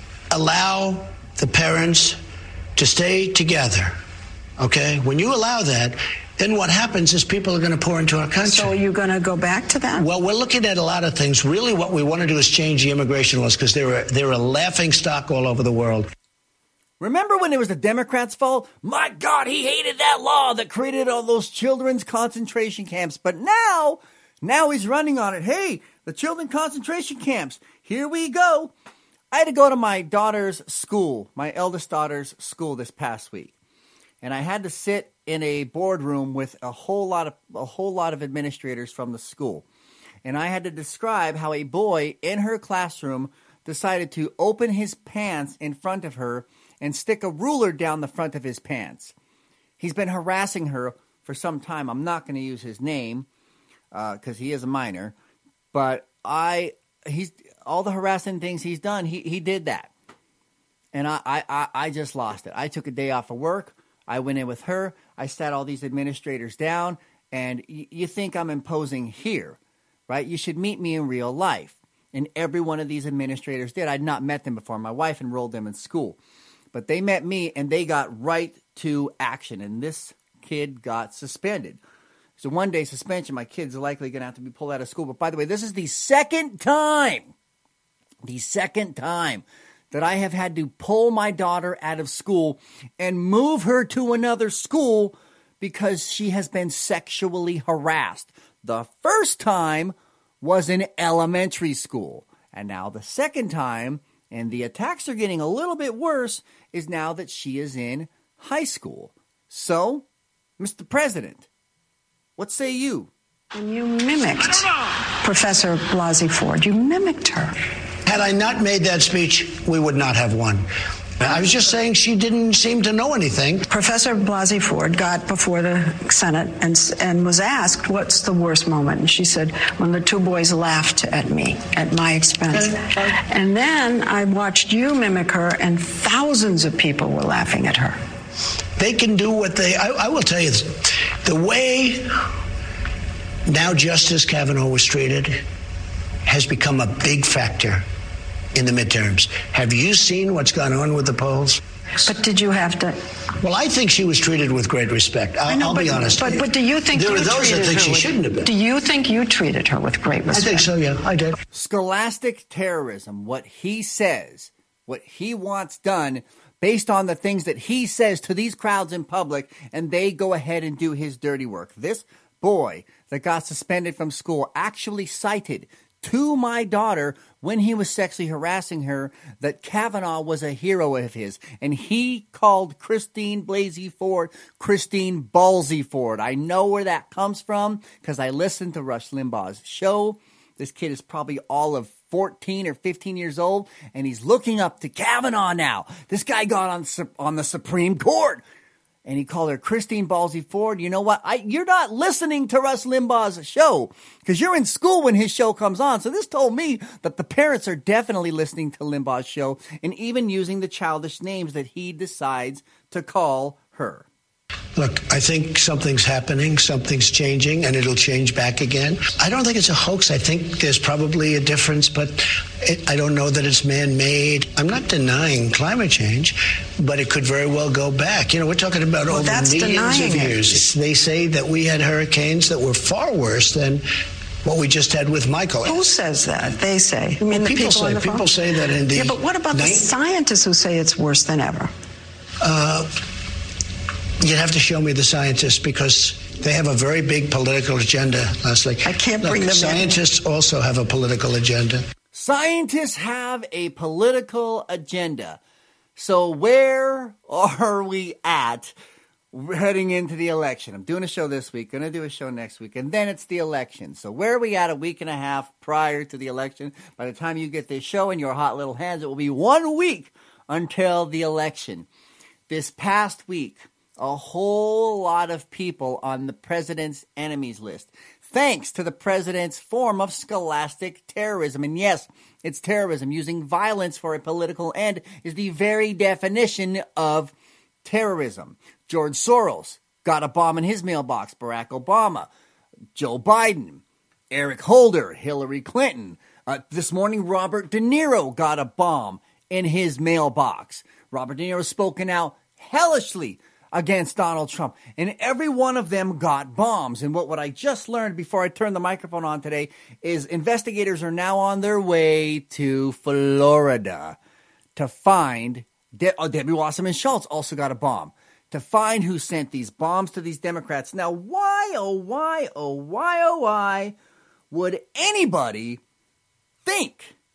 allow the parents to stay together, okay, when you allow that, then what happens is people are going to pour into our country. So are you going to go back to that? Well, we're looking at a lot of things. Really what we want to do is change the immigration laws because they're a laughing stock all over the world. Remember when it was the Democrats' fault? My God, he hated that law that created all those children's concentration camps. But now he's running on it. Hey, the children concentration camps, here we go. I had to go to my daughter's school, my eldest daughter's school this past week. And I had to sit in a boardroom with a whole lot of administrators from the school. And I had to describe how a boy in her classroom decided to open his pants in front of her and stick a ruler down the front of his pants. He's been harassing her for some time. I'm not going to use his name because he is a minor. But he's all the harassing things he's done, he did that. And I just lost it. I took a day off of work. I went in with her. I sat all these administrators down. And you think I'm imposing here, right? You should meet me in real life. And every one of these administrators did. I'd not met them before. My wife enrolled them in school. But they met me, and they got right to action. And this kid got suspended. So 1-day suspension, my kid's likely going to have to be pulled out of school. But by the way, this is the second time that I have had to pull my daughter out of school and move her to another school because she has been sexually harassed. The first time was in elementary school. And now the second time, and the attacks are getting a little bit worse, is now that she is in high school. So, Mr. President, what say you? And you mimicked Professor Blasey Ford. You mimicked her. Had I not made that speech, we would not have won. I was just saying she didn't seem to know anything. Professor Blasey Ford got before the Senate and was asked, what's the worst moment? And she said, when the two boys laughed at me, at my expense. And then I watched you mimic her, and thousands of people were laughing at her. They can do what they... I will tell you, the way now Justice Kavanaugh was treated has become a big factor in the midterms. Have you seen what's gone on with the polls? But did you have to? Well, I think she was treated with great respect. I'll be honest. But do you think there are those that think she shouldn't have been? Do you think you treated her with great respect? I think so, yeah, I did. Scholastic terrorism, what he says, what he wants done based on the things that he says to these crowds in public, and they go ahead and do his dirty work. This boy that got suspended from school actually cited to my daughter when he was sexually harassing her that Kavanaugh was a hero of his. And he called Christine Blasey Ford Christine Ballsy Ford. I know where that comes from because I listened to Rush Limbaugh's show. This kid is probably all of 14 or 15 years old, and he's looking up to Kavanaugh now. This guy got on the Supreme Court. And he called her Christine Ballsy Ford. You know what? You're not listening to Rush Limbaugh's show because you're in school when his show comes on. So this told me that the parents are definitely listening to Limbaugh's show and even using the childish names that he decides to call her. Look, I think something's happening, something's changing, and it'll change back again. I don't think it's a hoax. I think there's probably a difference, but I don't know that it's man-made. I'm not denying climate change, but it could very well go back. You know, we're talking about over millions of years. They say that we had hurricanes that were far worse than what we just had with Michael. Who says that? They say. You mean the people on the phone? People say that in the... Yeah, but what about the scientists who say it's worse than ever? You'd have to show me the scientists because they have a very big political agenda, Leslie. I can't bring them in. Scientists also have a political agenda. Scientists have a political agenda. So where are we at heading into the election? I'm doing a show this week, going to do a show next week, and then it's the election. So where are we at a week and a half prior to the election? By the time you get this show in your hot little hands, it will be 1 week until the election. This past week, a whole lot of people on the president's enemies list, thanks to the president's form of scholastic terrorism. And yes, it's terrorism. Using violence for a political end is the very definition of terrorism. George Soros got a bomb in his mailbox. Barack Obama, Joe Biden, Eric Holder, Hillary Clinton. This morning, Robert De Niro got a bomb in his mailbox. Robert De Niro spoken out hellishly against Donald Trump. And every one of them got bombs. And what I just learned before I turned the microphone on today is investigators are now on their way to Florida to find Debbie Wasserman Schultz also got a bomb, to find who sent these bombs to these Democrats. Now, why would anybody think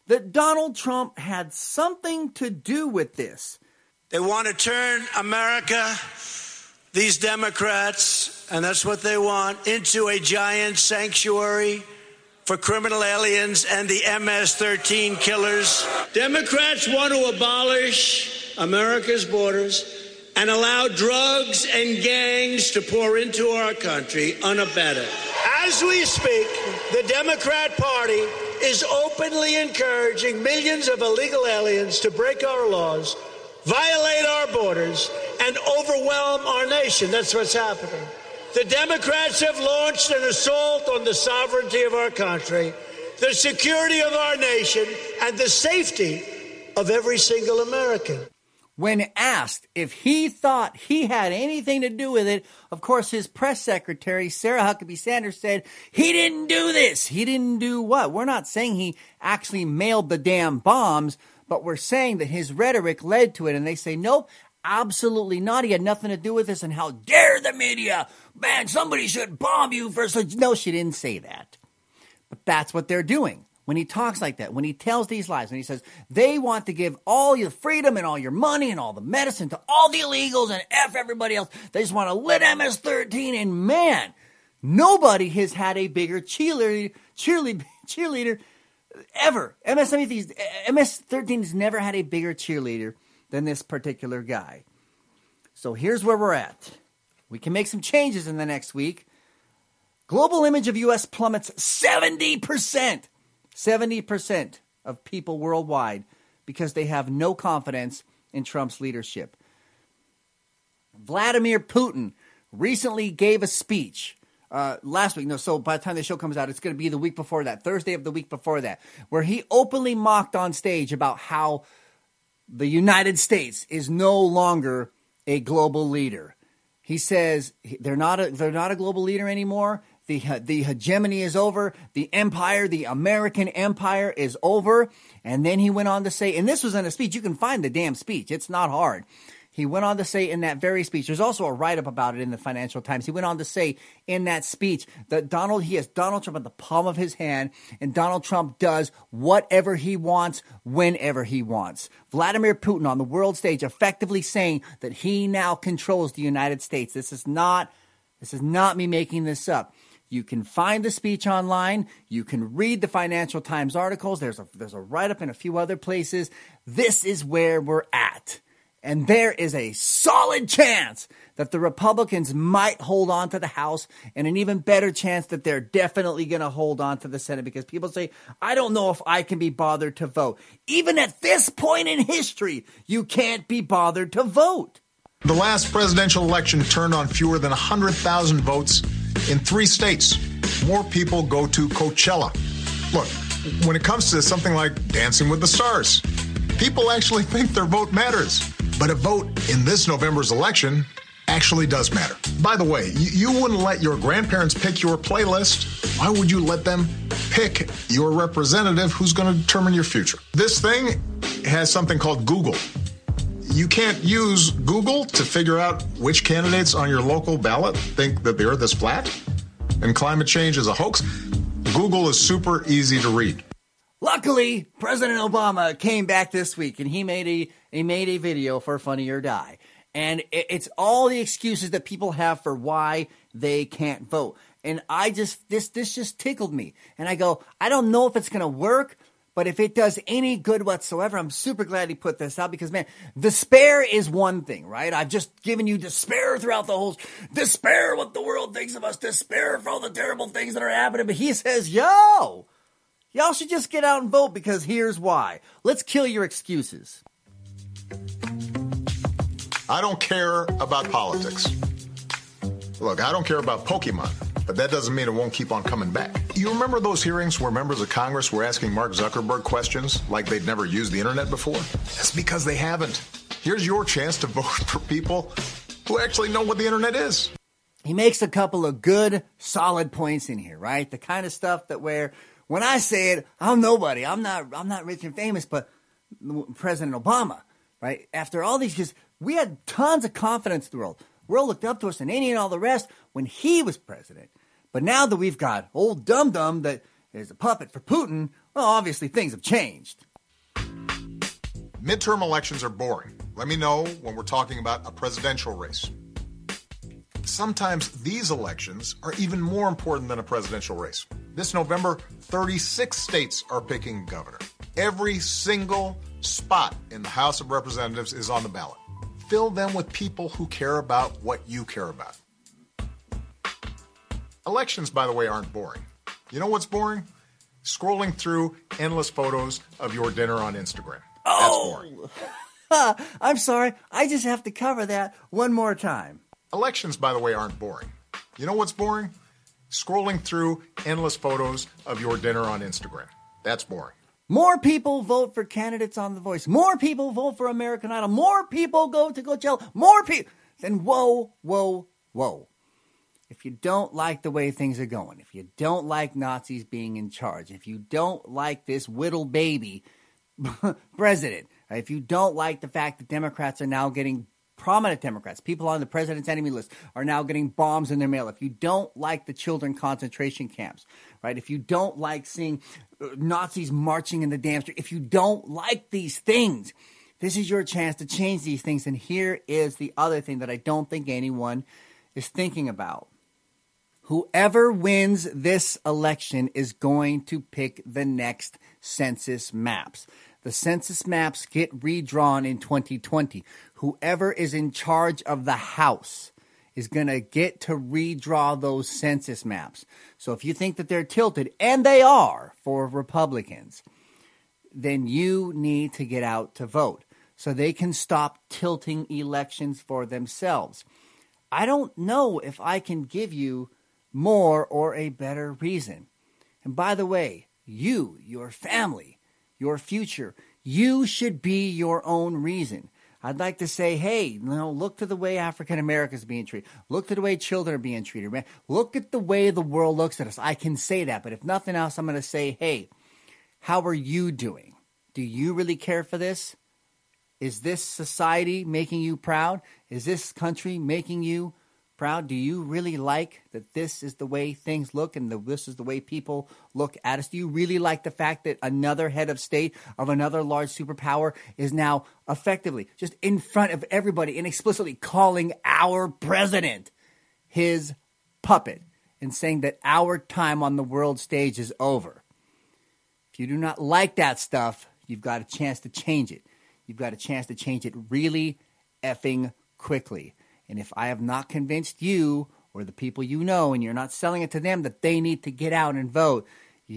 that Donald Trump had something to do with this. They want to turn America, these Democrats, and that's what they want, into a giant sanctuary for criminal aliens and the MS-13 killers. Democrats want to abolish America's borders and allow drugs and gangs to pour into our country unabated. As we speak, the Democrat Party is openly encouraging millions of illegal aliens to break our laws, violate our borders, and overwhelm our nation. That's what's happening. The Democrats have launched an assault on the sovereignty of our country, the security of our nation, and the safety of every single American. When asked if he thought he had anything to do with it, of course, his press secretary, Sarah Huckabee Sanders, said, he didn't do this. He didn't do what? We're not saying he actually mailed the damn bombs, but we're saying that his rhetoric led to it. And they say, nope, absolutely not. He had nothing to do with this. And how dare the media? Man, somebody should bomb you for such. No, she didn't say that. But that's what they're doing. When he talks like that, when he tells these lies, when he says they want to give all your freedom and all your money and all the medicine to all the illegals and F everybody else, they just want to let MS-13 in. Man, nobody has had a bigger cheerleader ever. MS-13 has never had a bigger cheerleader than this particular guy. So here's where we're at. We can make some changes in the next week. Global image of U.S. plummets 70%. 70% of people worldwide because they have no confidence in Trump's leadership. Vladimir Putin recently gave a speech last week. No, so by the time the show comes out, it's going to be the week before that, Thursday of the week before that, where he openly mocked on stage about how the United States is no longer a global leader. He says they're not a global leader anymore. The hegemony is over. The empire, the American empire is over. And then he went on to say, and this was in a speech. You can find the damn speech. It's not hard. He went on to say in that very speech, there's also a write-up about it in the Financial Times. He went on to say in that speech that he has Donald Trump at the palm of his hand, and Donald Trump does whatever he wants, whenever he wants. Vladimir Putin on the world stage effectively saying that he now controls the United States. This is not me making this up. You can find the speech online. You can read the Financial Times articles. There's a write-up in a few other places. This is where we're at. And there is a solid chance that the Republicans might hold on to the House, and an even better chance that they're definitely going to hold on to the Senate, because people say, I don't know if I can be bothered to vote. Even at this point in history, you can't be bothered to vote. The last presidential election turned on fewer than 100,000 votes in 3 states. More people go to Coachella. Look, when it comes to something like Dancing with the Stars, people actually think their vote matters. But a vote in this November's election actually does matter. By the way, you wouldn't let your grandparents pick your playlist. Why would you let them pick your representative who's going to determine your future? This thing has something called Google. You can't use Google to figure out which candidates on your local ballot think that the earth is flat and climate change is a hoax. Google is super easy to read. Luckily, President Obama came back this week and he made a video for Funny or Die. And it's all the excuses that people have for why they can't vote. And this just tickled me. And I go, I don't know if it's going to work, but if it does any good whatsoever, I'm super glad he put this out because, man, despair is one thing, right? I've just given you despair throughout the whole, despair what the world thinks of us, despair for all the terrible things that are happening. But he says, y'all should just get out and vote because here's why. Let's kill your excuses. I don't care about politics. Look, I don't care about Pokemon, but that doesn't mean it won't keep on coming back. You remember those hearings where members of Congress were asking Mark Zuckerberg questions like they'd never used the internet before? That's because they haven't. Here's your chance to vote for people who actually know what the internet is. He makes a couple of good, solid points in here, right? The kind of stuff that when I say it, I'm nobody. I'm not rich and famous, but President Obama, right? After all these years, we had tons of confidence in the world. The world looked up to us and India and all the rest when he was president. But now that we've got old dum-dum that is a puppet for Putin, well, obviously things have changed. Midterm elections are boring. Let me know when we're talking about a presidential race. Sometimes these elections are even more important than a presidential race. This November, 36 states are picking governor. Every single spot in the House of Representatives is on the ballot. Fill them with people who care about what you care about. Elections, by the way, aren't boring. You know what's boring? Scrolling through endless photos of your dinner on Instagram. That's boring. I'm sorry. I just have to cover that one more time. Elections, by the way, aren't boring. You know what's boring? Scrolling through endless photos of your dinner on Instagram. That's boring. More people vote for candidates on The Voice. More people vote for American Idol. More people go to Coachella. More people. Then whoa, whoa, whoa. If you don't like the way things are going, if you don't like Nazis being in charge, if you don't like this whittle baby president, if you don't like the fact that Democrats are now getting, prominent Democrats, people on the president's enemy list, are now getting bombs in their mail, if you don't like the children concentration camps, right? If you don't like seeing Nazis marching in the damn street, if you don't like these things, this is your chance to change these things. And here is the other thing that I don't think anyone is thinking about. Whoever wins this election is going to pick the next census maps. The census maps get redrawn in 2020. Whoever is in charge of the House is going to get to redraw those census maps. So if you think that they're tilted, and they are for Republicans, then you need to get out to vote so they can stop tilting elections for themselves. I don't know if I can give you more or a better reason. And by the way, you, your family, your future, you should be your own reason. I'd like to say, hey, look to the way African Americans are being treated. Look to the way children are being treated. Man. Look at the way the world looks at us. I can say that, but if nothing else, I'm going to say, hey, how are you doing? Do you really care for this? Is this society making you proud? Is this country making you proud? Do you really like that this is the way things look and this is the way people look at us? Do you really like the fact that another head of state of another large superpower is now effectively just in front of everybody and explicitly calling our president his puppet and saying that our time on the world stage is over? If you do not like that stuff, you've got a chance to change it. You've got a chance to change it really effing quickly. And if I have not convinced you or the people you know and you're not selling it to them that they need to get out and vote,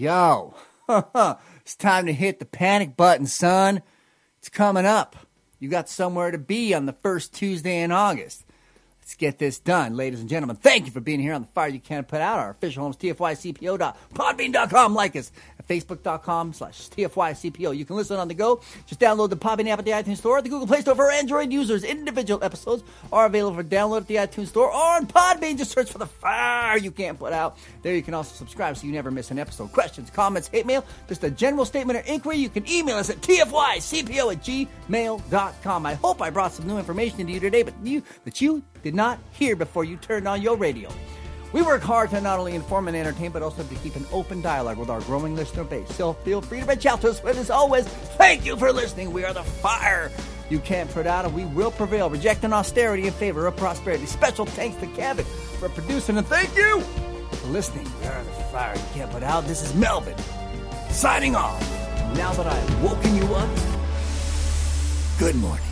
it's time to hit the panic button, son. It's coming up. You got somewhere to be on the first Tuesday in August. Let's get this done. Ladies and gentlemen, thank you for being here on The Fire You Can't Put Out. Our official home is tfycpo.podbean.com. Like us at facebook.com/tfycpo. You can listen on the go. Just download the Podbean app at the iTunes Store, the Google Play Store for Android users. Individual episodes are available for download at the iTunes Store or on Podbean. Just search for The Fire You Can't Put Out. There you can also subscribe so you never miss an episode. Questions, comments, hate mail, just a general statement or inquiry, you can email us at tfycpo@gmail.com. I hope I brought some new information to you today, but you did not hear before you turned on your radio. We work hard to not only inform and entertain, but also to keep an open dialogue with our growing listener base. So feel free to reach out to us. But as always, thank you for listening. We are The Fire You Can't Put Out, and we will prevail, rejecting austerity in favor of prosperity. Special thanks to Kevin for producing, and thank you for listening. We are The Fire You Can't Put Out. This is Melvin, signing off. Now that I've woken you up, good morning.